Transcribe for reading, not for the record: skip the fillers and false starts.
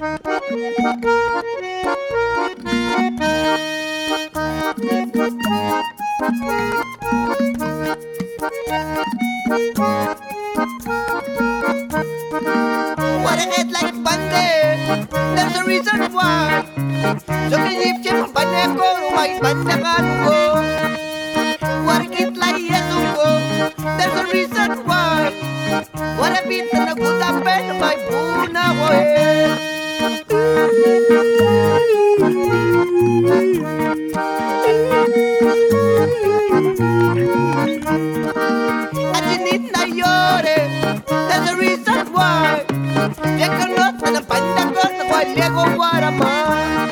What a head like Monday, there's a reason why. So kinip siya mapanya ko, lumay panyakan ko. What a kid like yeso ko, there's a reason why. What a beat na nagutapen, may buna ko At init na yore, there's a reason why. Check or not, na napanda ko, na kwalya ko wala man.